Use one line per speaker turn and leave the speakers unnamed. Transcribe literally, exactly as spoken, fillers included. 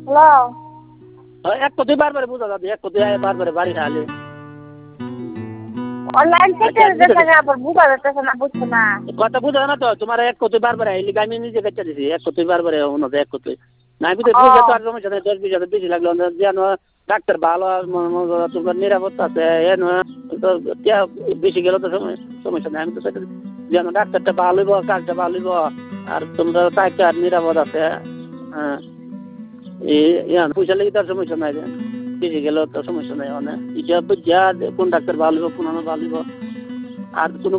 hello
এক কথাই বারবার বুঝা যাবে এক কথাই বারবার বাড়ি খালি
অনলাইন থেকে দেখা আবার বুঝা যাচ্ছে না বুঝছো না
কথা বুঝা না তো তোমার এক কথাই বারবার আইলি আমি নিজে বেচা দিছি এক কথাই বারবার ওনা এক কথাই না আমি তো বুঝা তো আর সমস্যা নেই দশ বিশ হাজার বেশি লাগলো জানো ডাক্তার ভালো তোমার নিরাপত্তা আছে এন বেশি গেলে তো সমস্যা নেই আমি তো যেন ডাক্তারটা ভালো হইব কাজটা ভালো হইব আর তোমরা টাকা নিরাপদ আছে হ্যাঁ এই পয়সা লেগে তার সমস্যা নাই বেশি গেলেও তো সমস্যা নাই অনেক এটা বুঝা কোন ডাক্তার ভালো হইব কোন ভালো হইব আর কোনো